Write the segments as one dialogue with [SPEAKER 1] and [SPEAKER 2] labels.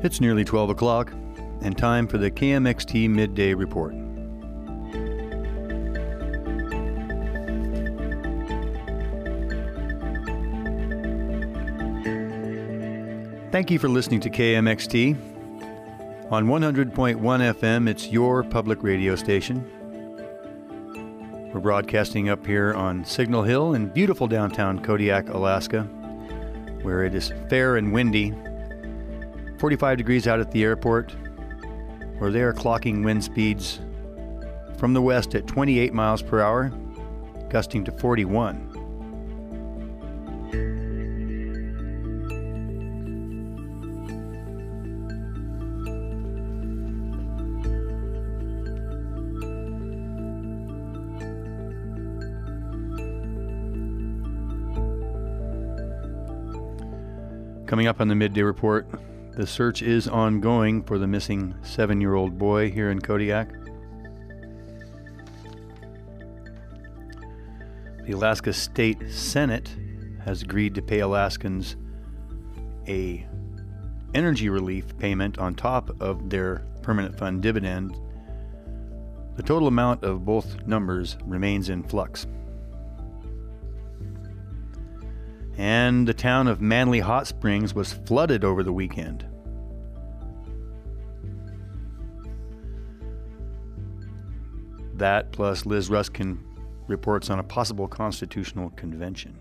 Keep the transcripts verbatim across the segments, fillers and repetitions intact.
[SPEAKER 1] It's nearly twelve o'clock, and time for the K M X T Midday Report. Thank you for listening to K M X T. On one hundred point one F M, it's your public radio station. We're broadcasting up here on Signal Hill in beautiful downtown Kodiak, Alaska, where it is fair and windy. forty-five degrees out at the airport, where they are clocking wind speeds from the west at twenty-eight miles per hour, gusting to forty-one. Coming up on the Midday Report, the search is ongoing for the missing seven-year-old boy here in Kodiak. The Alaska State Senate has agreed to pay Alaskans a energy relief payment on top of their permanent fund dividend. The total amount of both numbers remains in flux. And the town of Manly Hot Springs was flooded over the weekend. That plus Liz Ruskin reports on a possible constitutional convention.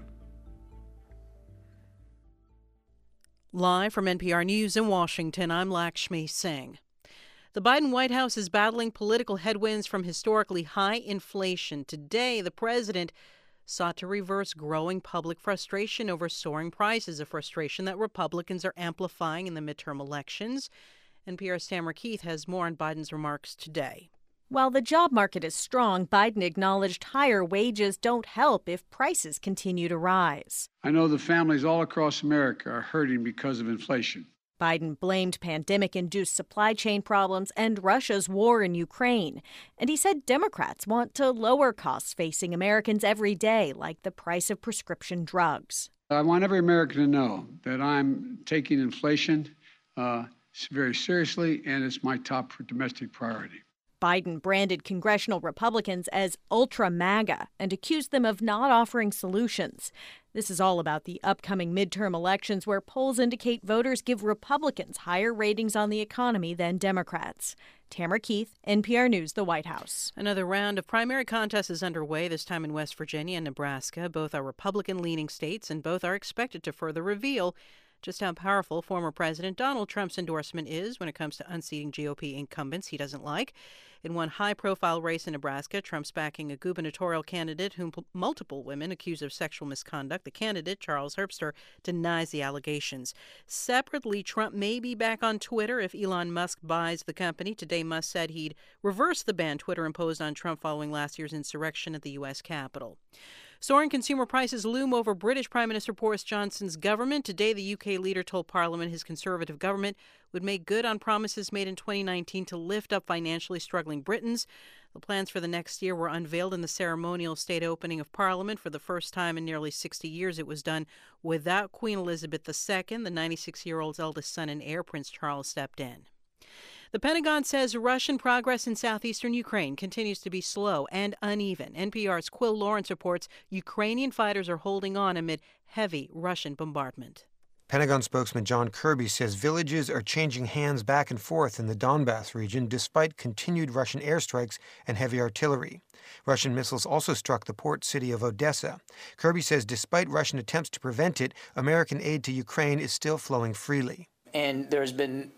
[SPEAKER 2] Live from N P R News in Washington, I'm Lakshmi Singh. The Biden White House is battling political headwinds from historically high inflation. Today, the president sought to reverse growing public frustration over soaring prices, a frustration that Republicans are amplifying in the midterm elections. N P R's Tamara Keith has more on Biden's remarks today.
[SPEAKER 3] While the job market is strong, Biden acknowledged higher wages don't help if prices continue to rise.
[SPEAKER 4] I know the families all across America are hurting because of inflation.
[SPEAKER 3] Biden blamed pandemic-induced supply chain problems and Russia's war in Ukraine. And he said Democrats want to lower costs facing Americans every day, like the price of prescription drugs.
[SPEAKER 4] I want every American to know that I'm taking inflation uh, very seriously, and it's my top domestic priority.
[SPEAKER 3] Biden branded congressional Republicans as ultra-MAGA and accused them of not offering solutions. This is all about the upcoming midterm elections, where polls indicate voters give Republicans higher ratings on the economy than Democrats. Tamara Keith, N P R News, the White House.
[SPEAKER 2] Another round of primary contests is underway, this time in West Virginia and Nebraska. Both are Republican-leaning states, and both are expected to further reveal just how powerful former President Donald Trump's endorsement is when it comes to unseating G O P incumbents he doesn't like. In one high-profile race in Nebraska, Trump's backing a gubernatorial candidate whom p- multiple women accuse of sexual misconduct. The candidate, Charles Herbster, denies the allegations. Separately, Trump may be back on Twitter if Elon Musk buys the company. Today, Musk said he'd reverse the ban Twitter imposed on Trump following last year's insurrection at the U S Capitol. Soaring consumer prices loom over British Prime Minister Boris Johnson's government. Today, the U K leader told Parliament his Conservative government would make good on promises made in twenty nineteen to lift up financially struggling Britons. The plans for the next year were unveiled in the ceremonial state opening of Parliament. For the first time in nearly sixty years, it was done without Queen Elizabeth the Second. The ninety-six-year-old's eldest son and heir, Prince Charles, stepped in. The Pentagon says Russian progress in southeastern Ukraine continues to be slow and uneven. N P R's Quill Lawrence reports Ukrainian fighters are holding on amid heavy Russian bombardment.
[SPEAKER 5] Pentagon spokesman John Kirby says villages are changing hands back and forth in the Donbass region despite continued Russian airstrikes and heavy artillery. Russian missiles also struck the port city of Odessa. Kirby says despite Russian attempts to prevent it, American aid to Ukraine is still flowing freely.
[SPEAKER 6] And there's been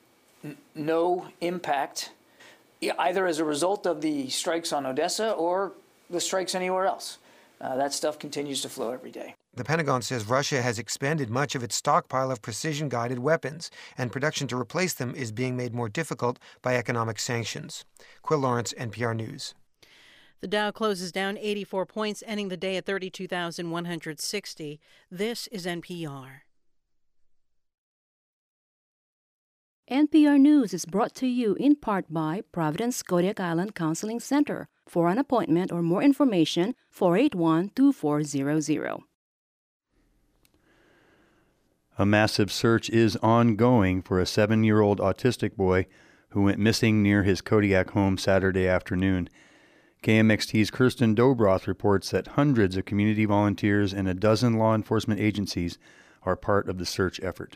[SPEAKER 6] no impact, either as a result of the strikes on Odessa or the strikes anywhere else. Uh, that stuff continues to flow every day.
[SPEAKER 5] The Pentagon says Russia has expended much of its stockpile of precision-guided weapons, and production to replace them is being made more difficult by economic sanctions. Quill Lawrence, N P R News.
[SPEAKER 2] The Dow closes down eighty-four points, ending the day at thirty-two thousand one hundred sixty. This is N P R.
[SPEAKER 7] N P R News is brought to you in part by Providence Kodiak Island Counseling Center. For an appointment or more information, four eight one, two four zero zero.
[SPEAKER 1] A massive search is ongoing for a seven-year-old autistic boy who went missing near his Kodiak home Saturday afternoon. K M X T's Kirsten Dobroth reports that hundreds of community volunteers and a dozen law enforcement agencies are part of the search effort.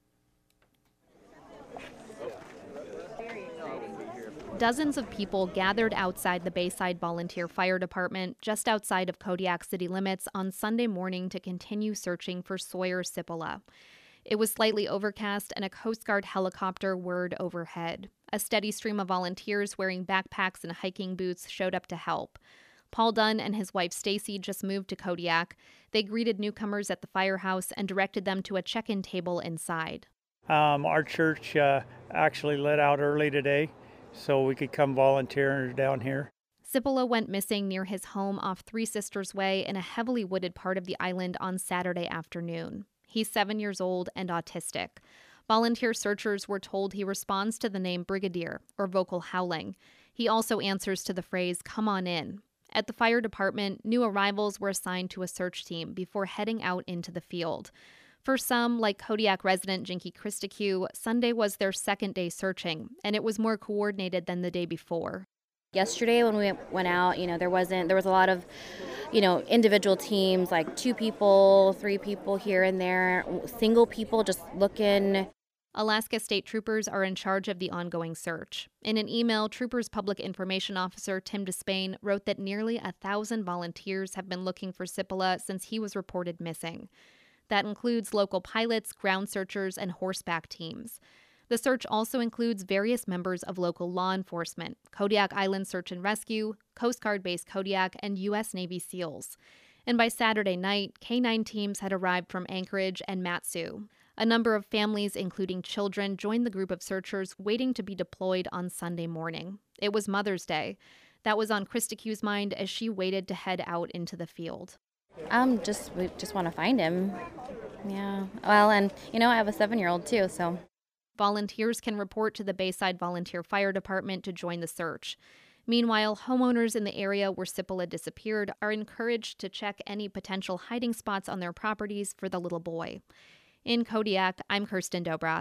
[SPEAKER 8] Dozens of people gathered outside the Bayside Volunteer Fire Department just outside of Kodiak city limits on Sunday morning to continue searching for Sawyer Cipolla. It was slightly overcast and a Coast Guard helicopter whirred overhead. A steady stream of volunteers wearing backpacks and hiking boots showed up to help. Paul Dunn and his wife Stacy just moved to Kodiak. They greeted newcomers at the firehouse and directed them to a check-in table inside.
[SPEAKER 9] Um, our church uh, actually let out early today, so we could come volunteer down here.
[SPEAKER 8] Cipolla went missing near his home off Three Sisters Way in a heavily wooded part of the island on Saturday afternoon. He's seven years old and autistic. Volunteer searchers were told he responds to the name Brigadier, or vocal howling. He also answers to the phrase, "Come on in." At the fire department, new arrivals were assigned to a search team before heading out into the field. For some, like Kodiak resident Jinky Christacue, Sunday was their second day searching, and it was more coordinated than the day before.
[SPEAKER 10] Yesterday when we went out, you know, there wasn't, there was a lot of, you know, individual teams, like two people, three people here and there, single people just looking.
[SPEAKER 8] Alaska State Troopers are in charge of the ongoing search. In an email, Troopers Public Information Officer Tim Despain wrote that nearly a thousand volunteers have been looking for Cipolla since he was reported missing. That includes local pilots, ground searchers, and horseback teams. The search also includes various members of local law enforcement, Kodiak Island Search and Rescue, Coast Guard Base Kodiak, and U S Navy SEALs. And by Saturday night, K nine teams had arrived from Anchorage and Matsu. A number of families, including children, joined the group of searchers waiting to be deployed on Sunday morning. It was Mother's Day. That was on Christacue's mind as she waited to head out into the field.
[SPEAKER 10] Um, just we just want to find him. Yeah. Well, and you know, I have a seven-year-old too, so.
[SPEAKER 8] Volunteers can report to the Bayside Volunteer Fire Department to join the search. Meanwhile, homeowners in the area where Cipolla disappeared are encouraged to check any potential hiding spots on their properties for the little boy. In Kodiak, I'm Kirsten Dobroth.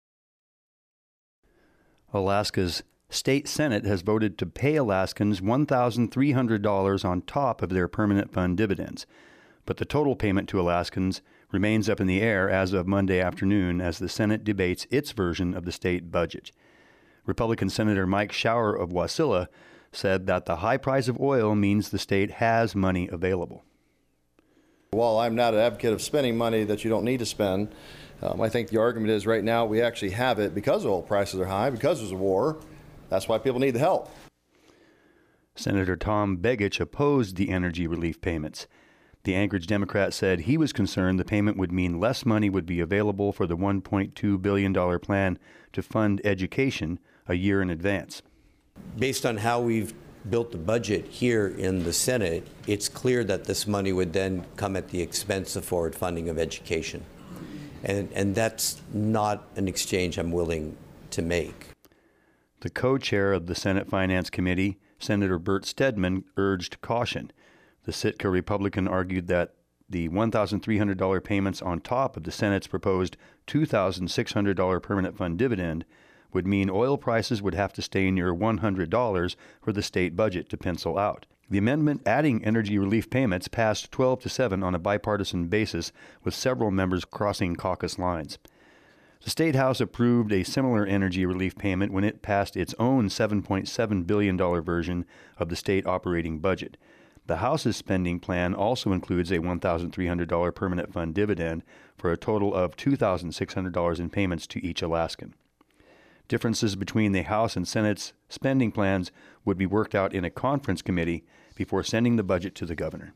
[SPEAKER 1] Alaska's State Senate has voted to pay Alaskans one thousand three hundred dollars on top of their permanent fund dividends. But the total payment to Alaskans remains up in the air as of Monday afternoon as the Senate debates its version of the state budget. Republican Senator Mike Shower of Wasilla said that the high price of oil means the state has money available.
[SPEAKER 11] While I'm not an advocate of spending money that you don't need to spend, um, I think the argument is right now we actually have it because oil prices are high, because there's a war. That's why people need the help.
[SPEAKER 1] Senator Tom Begich opposed the energy relief payments. The Anchorage Democrat said he was concerned the payment would mean less money would be available for the one point two billion dollars plan to fund education a year in advance.
[SPEAKER 12] Based on how we've built the budget here in the Senate, it's clear that this money would then come at the expense of forward funding of education. And, and that's not an exchange I'm willing to make.
[SPEAKER 1] The co-chair of the Senate Finance Committee, Senator Bert Stedman, urged caution. The Sitka Republican argued that the one thousand three hundred dollars payments on top of the Senate's proposed two thousand six hundred dollars permanent fund dividend would mean oil prices would have to stay near one hundred dollars for the state budget to pencil out. The amendment adding energy relief payments passed twelve to seven on a bipartisan basis, with several members crossing caucus lines. The State House approved a similar energy relief payment when it passed its own seven point seven billion dollars version of the state operating budget. The House's spending plan also includes a one thousand three hundred dollars permanent fund dividend for a total of two thousand six hundred dollars in payments to each Alaskan. Differences between the House and Senate's spending plans would be worked out in a conference committee before sending the budget to the governor.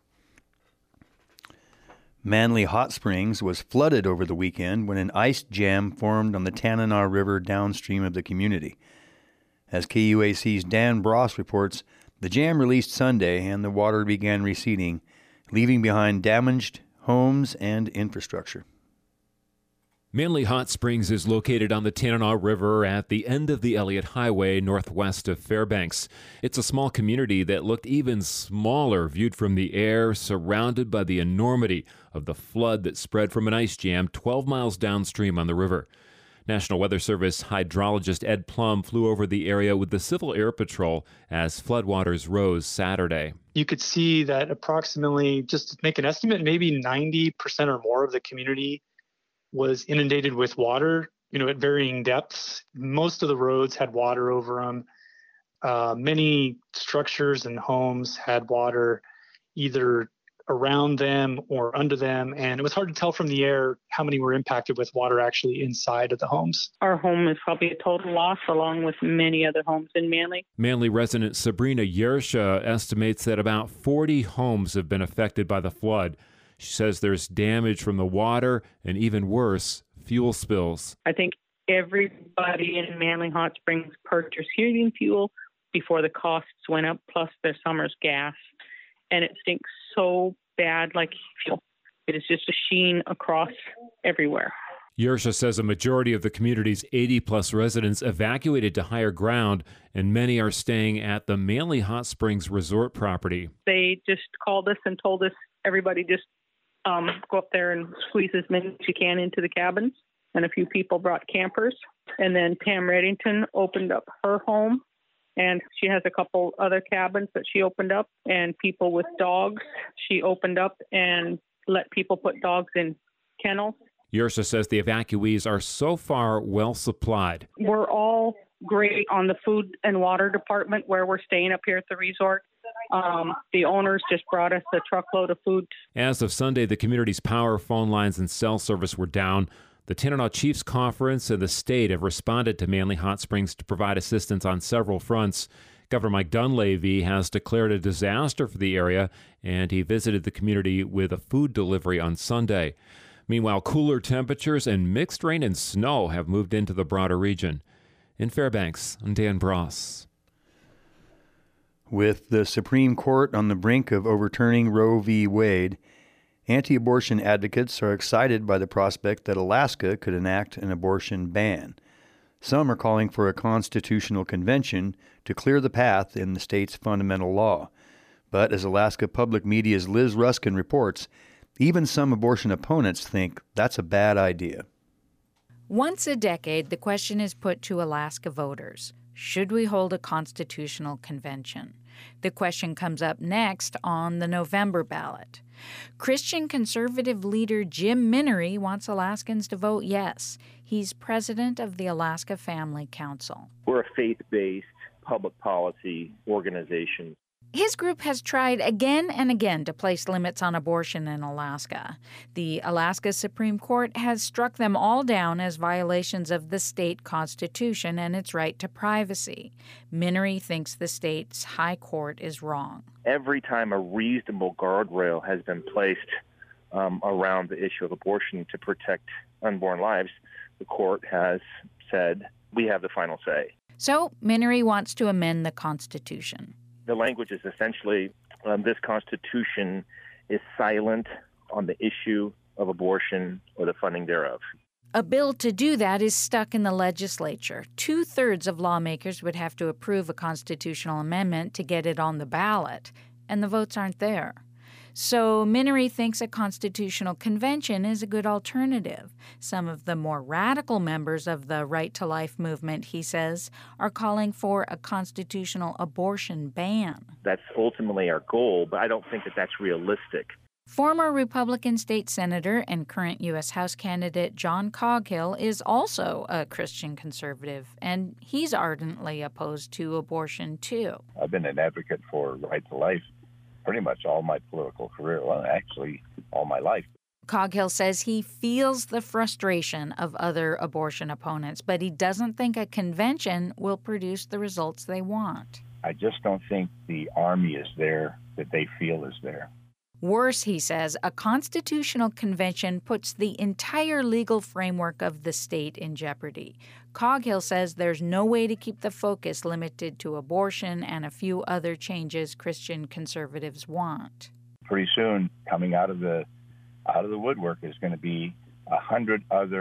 [SPEAKER 1] Manly Hot Springs was flooded over the weekend when an ice jam formed on the Tanana River downstream of the community. As K U A C's Dan Bross reports, the jam released Sunday and the water began receding, leaving behind damaged homes and infrastructure.
[SPEAKER 13] Manly Hot Springs is located on the Tanana River at the end of the Elliott Highway northwest of Fairbanks. It's a small community that looked even smaller viewed from the air, surrounded by the enormity of the flood that spread from an ice jam twelve miles downstream on the river. National Weather Service hydrologist Ed Plum flew over the area with the Civil Air Patrol as floodwaters rose Saturday.
[SPEAKER 14] You could see that approximately, just to make an estimate, maybe ninety percent or more of the community was inundated with water, you know, at varying depths. Most of the roads had water over them. Uh, many structures and homes had water either around them or under them, and it was hard to tell from the air how many were impacted with water actually inside of the homes.
[SPEAKER 15] Our home is probably a total loss, along with many other homes in Manly.
[SPEAKER 13] Manly resident Sabrina Yersha estimates that about forty homes have been affected by the flood. She says there's damage from the water and, even worse, fuel spills.
[SPEAKER 15] I think everybody in Manly Hot Springs purchased heating fuel before the costs went up, plus their summer's gas. And it stinks so bad like fuel. It is just a sheen across everywhere.
[SPEAKER 13] Yersha says a majority of the community's eighty-plus residents evacuated to higher ground, and many are staying at the Manly Hot Springs resort property.
[SPEAKER 15] They just called us and told us everybody just um, go up there and squeeze as many as you can into the cabins. And a few people brought campers. And then Pam Reddington opened up her home. And she has a couple other cabins that she opened up, and people with dogs, she opened up and let people put dogs in kennels.
[SPEAKER 13] Yersha says the evacuees are so far well supplied.
[SPEAKER 15] We're all great on the food and water department where we're staying up here at the resort. Um, the owners just brought us a truckload of food.
[SPEAKER 13] As of Sunday, the community's power, phone lines, and cell service were down. The Tanana Chiefs Conference and the state have responded to Manly Hot Springs to provide assistance on several fronts. Governor Mike Dunleavy has declared a disaster for the area, and he visited the community with a food delivery on Sunday. Meanwhile, cooler temperatures and mixed rain and snow have moved into the broader region. In Fairbanks, I'm Dan Bross.
[SPEAKER 1] With the Supreme Court on the brink of overturning Roe v. Wade, anti-abortion advocates are excited by the prospect that Alaska could enact an abortion ban. Some are calling for a constitutional convention to clear the path in the state's fundamental law. But as Alaska Public Media's Liz Ruskin reports, even some abortion opponents think that's a bad idea.
[SPEAKER 16] Once a decade, the question is put to Alaska voters: should we hold a constitutional convention? The question comes up next on the November ballot. Christian conservative leader Jim Minery wants Alaskans to vote yes. He's president of the Alaska Family Council.
[SPEAKER 17] We're a faith-based public policy organization.
[SPEAKER 16] His group has tried again and again to place limits on abortion in Alaska. The Alaska Supreme Court has struck them all down as violations of the state constitution and its right to privacy. Minery thinks the state's high court is wrong.
[SPEAKER 17] Every time a reasonable guardrail has been placed um, around the issue of abortion to protect unborn lives, the court has said, we have the final say.
[SPEAKER 16] So Minery wants to amend the Constitution.
[SPEAKER 17] The language is essentially, um, this Constitution is silent on the issue of abortion or the funding thereof.
[SPEAKER 16] A bill to do that is stuck in the legislature. Two-thirds of lawmakers would have to approve a constitutional amendment to get it on the ballot, and the votes aren't there. So Minery thinks a constitutional convention is a good alternative. Some of the more radical members of the Right to Life movement, he says, are calling for a constitutional abortion ban.
[SPEAKER 17] That's ultimately our goal, but I don't think that that's realistic.
[SPEAKER 16] Former Republican state senator and current U S House candidate John Coghill is also a Christian conservative, and he's ardently opposed to abortion, too.
[SPEAKER 18] I've been an advocate for right to life pretty much all my political career, well, actually all my life.
[SPEAKER 16] Coghill says he feels the frustration of other abortion opponents, but he doesn't think a convention will produce the results they want.
[SPEAKER 18] I just don't think the army is there that they feel is there.
[SPEAKER 16] Worse, he says, a constitutional convention puts the entire legal framework of the state in jeopardy. Coghill says there's no way to keep the focus limited to abortion and a few other changes Christian conservatives want.
[SPEAKER 18] Pretty soon, coming out of the out of the woodwork is going to be a hundred other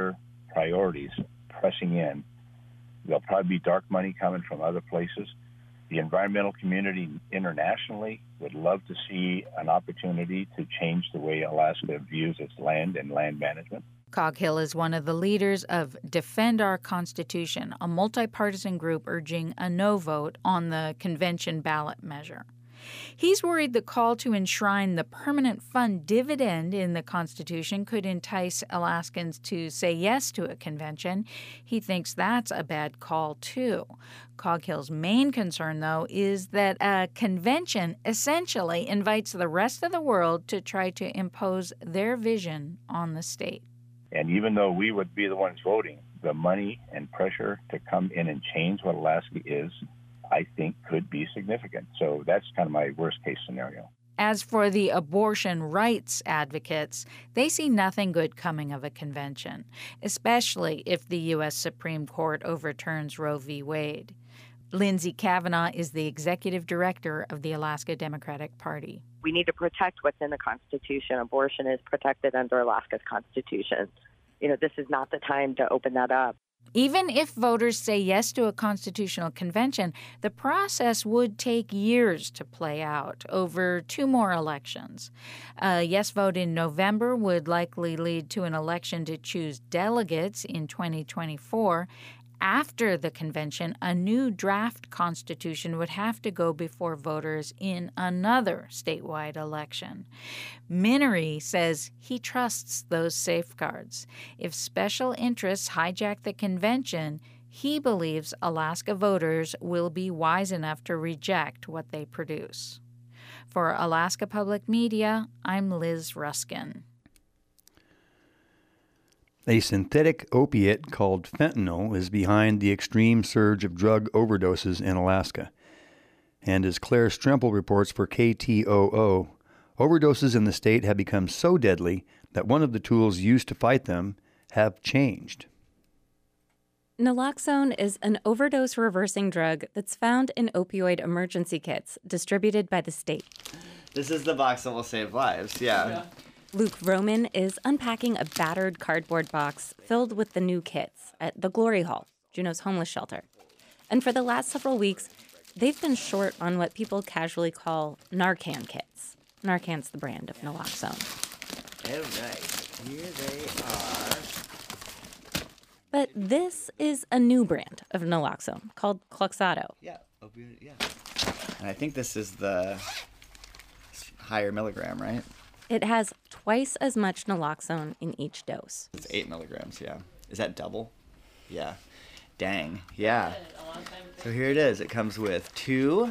[SPEAKER 18] priorities pressing in. There'll probably be dark money coming from other places. The environmental community internationally would love to see an opportunity to change the way Alaska views its land and land management.
[SPEAKER 16] Coghill is one of the leaders of Defend Our Constitution, a multi-partisan group urging a no vote on the convention ballot measure. He's worried the call to enshrine the permanent fund dividend in the Constitution could entice Alaskans to say yes to a convention. He thinks that's a bad call, too. Coghill's main concern, though, is that a convention essentially invites the rest of the world to try to impose their vision on the state.
[SPEAKER 18] And even though we would be the ones voting, the money and pressure to come in and change what Alaska is, I think could be significant. So that's kind of my worst case scenario.
[SPEAKER 16] As for the abortion rights advocates, they see nothing good coming of a convention, especially if the U S Supreme Court overturns Roe v. Wade. Lindsay Kavanaugh is the executive director of the Alaska Democratic Party.
[SPEAKER 19] We need to protect what's in the Constitution. Abortion is protected under Alaska's Constitution. You know, this is not the time to open that up.
[SPEAKER 16] Even if voters say yes to a constitutional convention, the process would take years to play out over two more elections. A yes vote in November would likely lead to an election to choose delegates in twenty twenty-four. After the convention, a new draft constitution would have to go before voters in another statewide election. Minnery says he trusts those safeguards. If special interests hijack the convention, he believes Alaska voters will be wise enough to reject what they produce. For Alaska Public Media, I'm Liz Ruskin.
[SPEAKER 1] A synthetic opiate called fentanyl is behind the extreme surge of drug overdoses in Alaska. And as Claire Stremple reports for K T O O, overdoses in the state have become so deadly that one of the tools used to fight them have changed.
[SPEAKER 20] Naloxone is an overdose reversing drug that's found in opioid emergency kits distributed by the state.
[SPEAKER 21] This is the box that will save lives, yeah. yeah.
[SPEAKER 20] Luke Roman is unpacking a battered cardboard box filled with the new kits at the Glory Hall, Juneau's homeless shelter. And for the last several weeks, they've been short on what people casually call Narcan kits. Narcan's the brand of naloxone.
[SPEAKER 21] All right, here they are.
[SPEAKER 20] But this is a new brand of naloxone called Kloxxado.
[SPEAKER 21] Yeah, opioid, yeah. And I think this is the higher milligram, right?
[SPEAKER 20] It has twice as much naloxone in each dose.
[SPEAKER 21] It's eight milligrams, yeah. Is that double? Yeah. Dang, yeah. So here it is. It comes with two,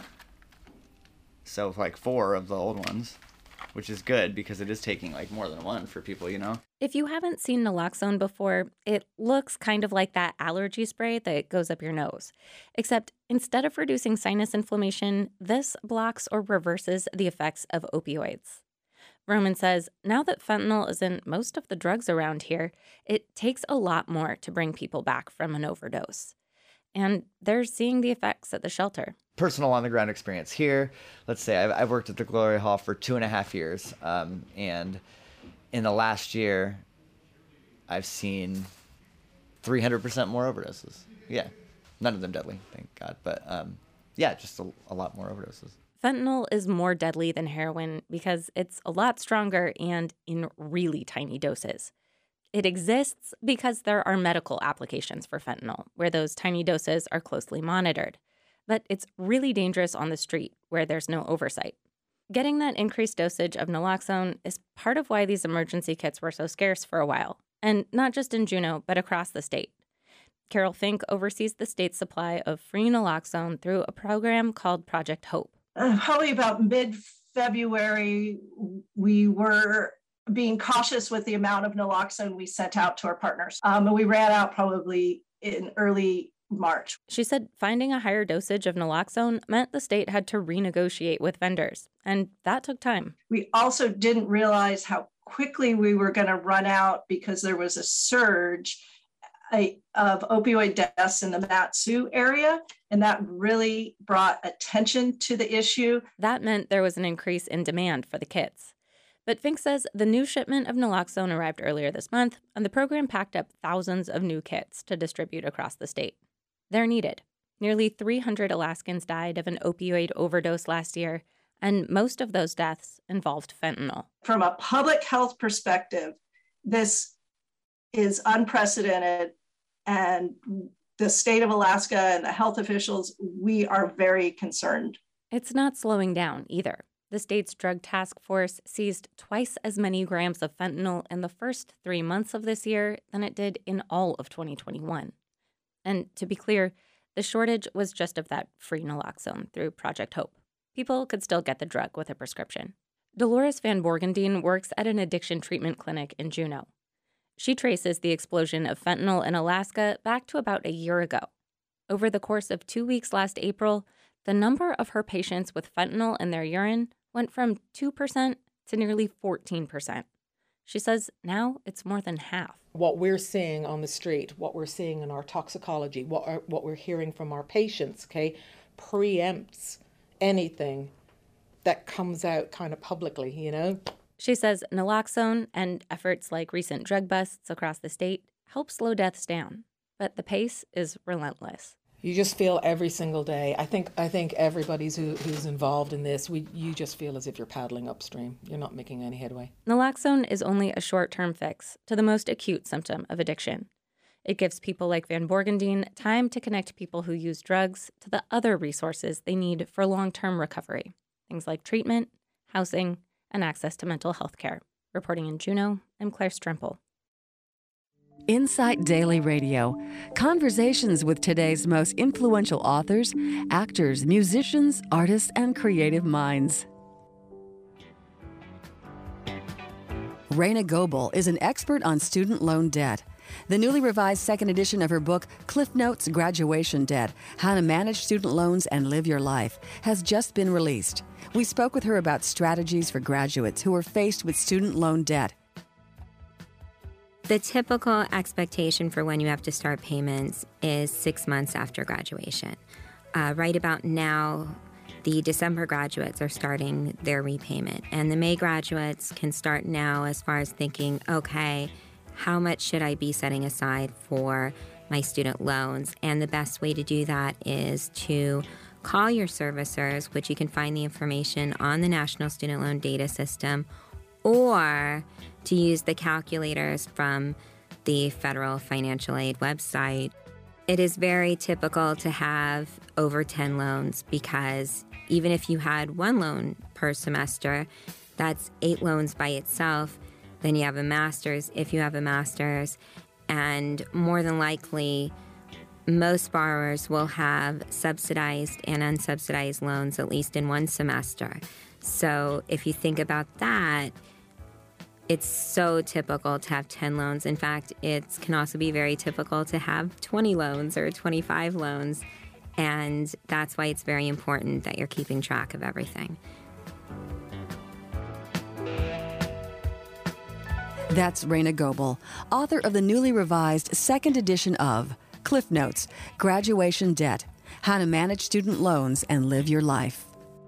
[SPEAKER 21] so like four of the old ones, which is good because it is taking like more than one for people, you know?
[SPEAKER 20] If you haven't seen naloxone before, it looks kind of like that allergy spray that goes up your nose. Except instead of reducing sinus inflammation, this blocks or reverses the effects of opioids. Roman says now that fentanyl is in most of the drugs around here, it takes a lot more to bring people back from an overdose. And they're seeing the effects at the shelter.
[SPEAKER 21] Personal on-the-ground experience here. Let's say I've, I've worked at the Glory Hall for two and a half years. Um, and in the last year, I've seen three hundred percent more overdoses. Yeah, none of them deadly, thank God. But um, yeah, just a, a lot more overdoses.
[SPEAKER 20] Fentanyl is more deadly than heroin because it's a lot stronger and in really tiny doses. It exists because there are medical applications for fentanyl, where those tiny doses are closely monitored. But it's really dangerous on the street, where there's no oversight. Getting that increased dosage of naloxone is part of why these emergency kits were so scarce for a while, and not just in Juneau, but across the state. Carol Fink oversees the state's supply of free naloxone through a program called Project Hope.
[SPEAKER 22] Uh, probably about mid-February, we were being cautious with the amount of naloxone we sent out to our partners. Um, and we ran out probably in early March.
[SPEAKER 20] She said finding a higher dosage of naloxone meant the state had to renegotiate with vendors, and that took time.
[SPEAKER 22] We also didn't realize how quickly we were going to run out because there was a surge A, of opioid deaths in the Mat-Su area, and that really brought attention to the issue.
[SPEAKER 20] That meant there was an increase in demand for the kits. But Fink says the new shipment of naloxone arrived earlier this month, and the program packed up thousands of new kits to distribute across the state. They're needed. Nearly three hundred Alaskans died of an opioid overdose last year, and most of those deaths involved fentanyl.
[SPEAKER 22] From a public health perspective, this is unprecedented, and the state of Alaska and the health officials, we are very concerned.
[SPEAKER 20] It's not slowing down either. The state's drug task force seized twice as many grams of fentanyl in the first three months of this year than it did in all of twenty twenty-one. And to be clear, the shortage was just of that free naloxone through Project Hope. People could still get the drug with a prescription. Dolores Van Borgendien works at an addiction treatment clinic in Juneau. She traces the explosion of fentanyl in Alaska back to about a year ago. Over the course of two weeks last April, the number of her patients with fentanyl in their urine went from two percent to nearly fourteen percent. She says now it's more than half.
[SPEAKER 3] What we're seeing on the street, what we're seeing in our toxicology, what are, what we're hearing from our patients, okay, preempts anything that comes out kind of publicly, you know?
[SPEAKER 20] She says naloxone and efforts like recent drug busts across the state help slow deaths down, but the pace is relentless.
[SPEAKER 3] You just feel every single day. I think I think everybody's who, who's involved in this, we you just feel as if you're paddling upstream. You're not making any headway.
[SPEAKER 20] Naloxone is only a short-term fix to the most acute symptom of addiction. It gives people like Van Borgendien time to connect people who use drugs to the other resources they need for long-term recovery, things like treatment, housing, and access to mental health care. Reporting in Juneau, I'm Claire Strimple.
[SPEAKER 4] Insight Daily Radio. Conversations with today's most influential authors, actors, musicians, artists, and creative minds. Raina Goebel is an expert on student loan debt. The newly revised second edition of her book, Cliff Notes Graduation Debt, How to Manage Student Loans and Live Your Life, has just been released. We spoke with her about strategies for graduates who are faced with student loan debt.
[SPEAKER 23] The typical expectation for when you have to start payments is six months after graduation. Uh, right about now, the December graduates are starting their repayment, and the May graduates can start now as far as thinking, okay, how much should I be setting aside for my student loans? And the best way to do that is to call your servicers, which you can find the information on the National Student Loan Data System, or to use the calculators from the Federal Financial Aid website. It is very typical to have over ten loans because even if you had one loan per semester, that's eight loans by itself. Then you have a master's if you have a master's, and more than likely, most borrowers will have subsidized and unsubsidized loans at least in one semester. So if you think about that, it's so typical to have ten loans. In fact, it can also be very typical to have twenty loans or twenty-five loans. And that's why it's very important that you're keeping track of everything.
[SPEAKER 4] That's Raina Goebel, author of the newly revised second edition of Cliff Notes, Graduation Debt, How to Manage Student Loans and Live Your Life.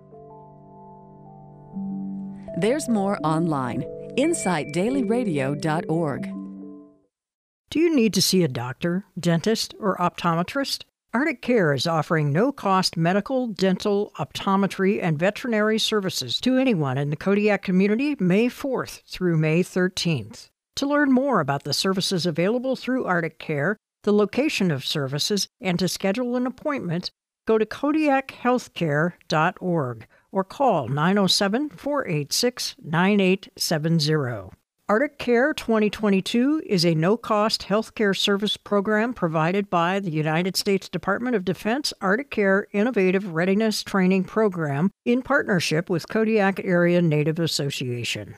[SPEAKER 4] There's more online. insight daily radio dot org.
[SPEAKER 24] Do you need to see a doctor, dentist, or optometrist? Arctic Care is offering no-cost medical, dental, optometry, and veterinary services to anyone in the Kodiak community May fourth through May thirteenth. To learn more about the services available through Arctic Care, the location of services, and to schedule an appointment, go to kodiak healthcare dot org or call nine oh seven, four eight six, nine eight seven zero. Arctic Care twenty twenty-two is a no-cost healthcare service program provided by the United States Department of Defense Arctic Care Innovative Readiness Training Program in partnership with Kodiak Area Native Association.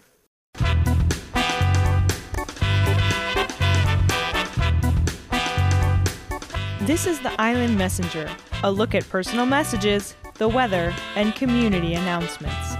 [SPEAKER 25] This is the Island Messenger, a look at personal messages, the weather, and community announcements.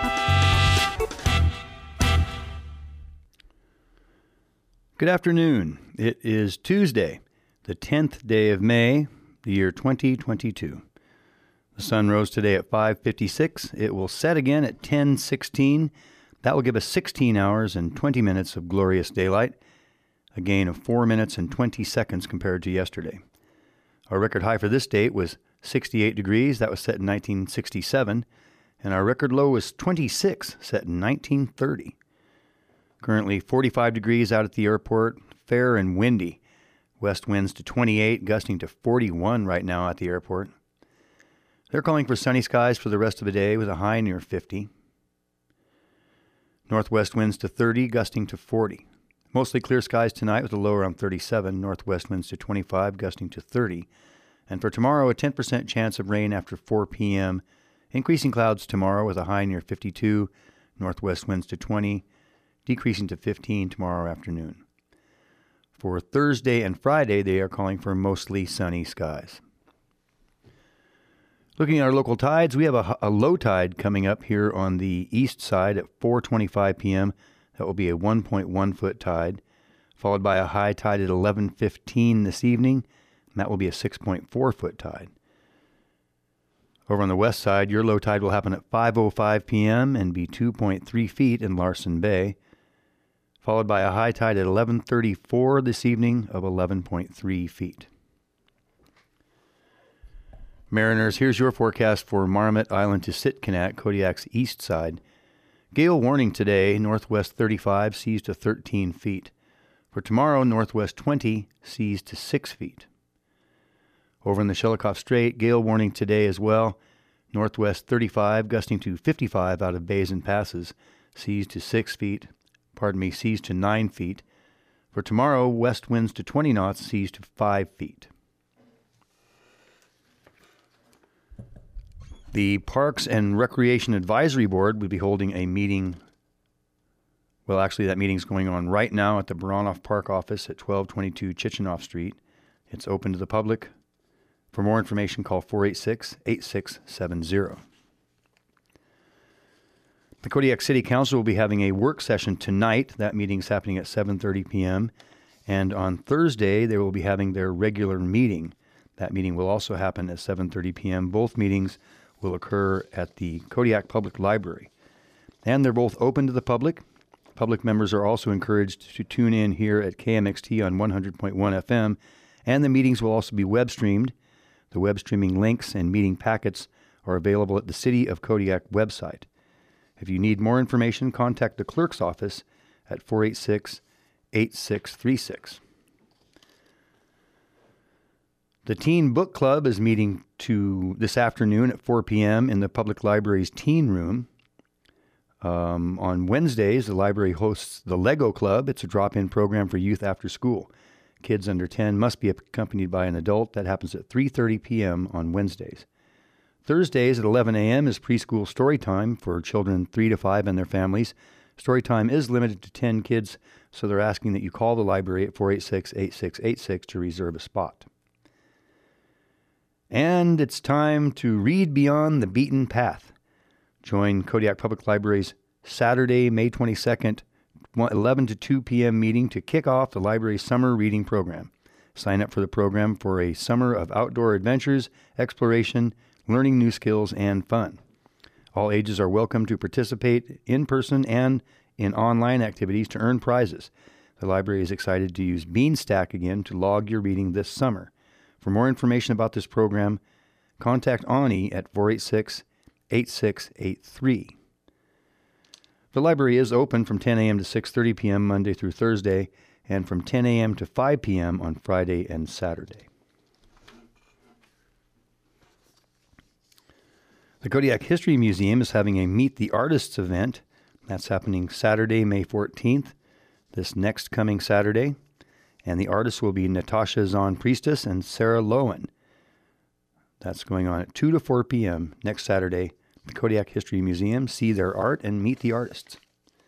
[SPEAKER 1] Good afternoon. It is Tuesday, the tenth day of May, the year twenty twenty-two. The sun rose today at five fifty-six. It will set again at ten sixteen. That will give us sixteen hours and twenty minutes of glorious daylight, a gain of four minutes and twenty seconds compared to yesterday. Our record high for this date was sixty-eight degrees. That was set in nineteen sixty-seven. And our record low was twenty-six, set in nineteen thirty. Currently forty-five degrees out at the airport, fair and windy. West winds to twenty-eight, gusting to forty-one right now at the airport. They're calling for sunny skies for the rest of the day with a high near fifty. Northwest winds to thirty, gusting to forty. Mostly clear skies tonight with a low around thirty-seven. Northwest winds to twenty-five, gusting to thirty. And for tomorrow, a ten percent chance of rain after four p.m. Increasing clouds tomorrow with a high near fifty-two. Northwest winds to twenty, decreasing to fifteen tomorrow afternoon. For Thursday and Friday, they are calling for mostly sunny skies. Looking at our local tides, we have a, a low tide coming up here on the east side at four twenty-five p.m. That will be a one point one foot tide, followed by a high tide at eleven fifteen this evening, and that will be a six point four foot tide. Over on the west side, your low tide will happen at five oh five p.m. and be two point three feet in Larsen Bay, followed by a high tide at eleven thirty-four this evening of eleven point three feet. Mariners, here's your forecast for Marmot Island to Sitkinak, Kodiak's east side. Gale warning today, northwest thirty-five, seas to thirteen feet. For tomorrow, northwest twenty, seas to six feet. Over in the Shelikof Strait, gale warning today as well. Northwest thirty-five, gusting to fifty-five out of bays and passes, seas to six feet. Pardon me, seas to nine feet. For tomorrow, west winds to twenty knots, seas to five feet. The Parks and Recreation Advisory Board will be holding a meeting. Well, actually, that meeting is going on right now at the Baronoff Park office at twelve twenty-two Chichenoff Street. It's open to the public. For more information, call four eight six, eight six seven zero. The Kodiak City Council will be having a work session tonight. That meeting is happening at seven thirty p.m. And on Thursday, they will be having their regular meeting. That meeting will also happen at seven thirty p.m. Both meetings will occur at the Kodiak Public Library. And they're both open to the public. Public members are also encouraged to tune in here at K M X T on one hundred point one F M. And the meetings will also be web streamed. The web streaming links and meeting packets are available at the City of Kodiak website. If you need more information, contact the clerk's office at four eight six, eight six three six. The Teen Book Club is meeting to this afternoon at four p.m. in the Public Library's Teen Room. Um, on Wednesdays, the library hosts the Lego Club. It's a drop-in program for youth after school. Kids under ten must be accompanied by an adult. That happens at three thirty p.m. on Wednesdays. Thursdays at eleven a.m. is preschool story time for children three to five and their families. Story time is limited to ten kids, so they're asking that you call the library at four eight six, eight six eight six to reserve a spot. And it's time to read beyond the beaten path. Join Kodiak Public Library's Saturday, May twenty-second, eleven to two p.m. meeting to kick off the library's summer reading program. Sign up for the program for a summer of outdoor adventures, exploration, learning new skills, and fun. All ages are welcome to participate in person and in online activities to earn prizes. The library is excited to use Beanstack again to log your reading this summer. For more information about this program, contact Ani at four eight six, eight six eight three. The library is open from ten a.m. to six thirty p.m. Monday through Thursday, and from ten a.m. to five p.m. on Friday and Saturday. The Kodiak History Museum is having a Meet the Artists event. That's happening Saturday, May fourteenth, this next coming Saturday. And the artists will be Natasha Zahn Priestess and Sarah Lowen. That's going on at two to four p.m. next Saturday. The Kodiak History Museum. See their art and meet the artists.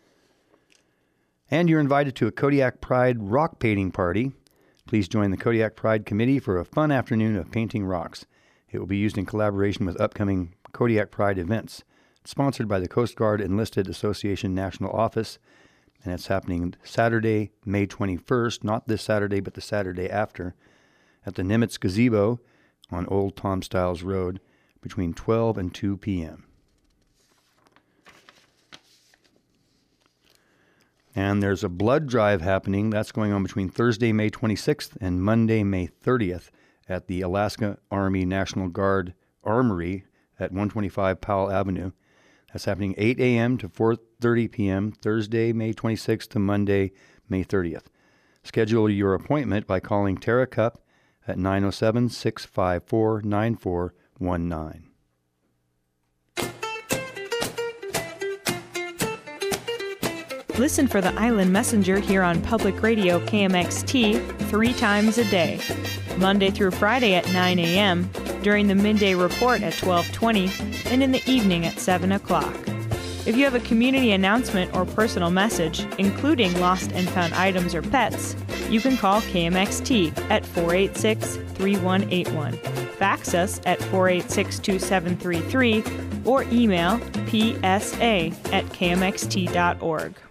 [SPEAKER 1] And you're invited to a Kodiak Pride rock painting party. Please join the Kodiak Pride Committee for a fun afternoon of painting rocks. It will be used in collaboration with upcoming Kodiak Pride events. It's sponsored by the Coast Guard Enlisted Association National Office, and it's happening Saturday, May twenty-first, not this Saturday, but the Saturday after, at the Nimitz Gazebo on Old Tom Stiles Road between twelve and two p.m. And there's a blood drive happening. That's going on between Thursday, May twenty-sixth and Monday, May thirtieth at the Alaska Army National Guard Armory at one twenty-five Powell Avenue. That's happening eight a.m. to four thirty p.m. Thursday, May twenty-sixth to Monday, May thirtieth. Schedule your appointment by calling Tara Cupp at nine oh seven, six five four, nine four one nine.
[SPEAKER 25] Listen for the Island Messenger here on Public Radio K M X T three times a day, Monday through Friday at nine a.m., during the midday report at twelve twenty, and in the evening at seven o'clock. If you have a community announcement or personal message, including lost and found items or pets, you can call K M X T at four eight six, three one eight one, fax us at four eight six, two seven three three, or email p s a at k m x t dot org.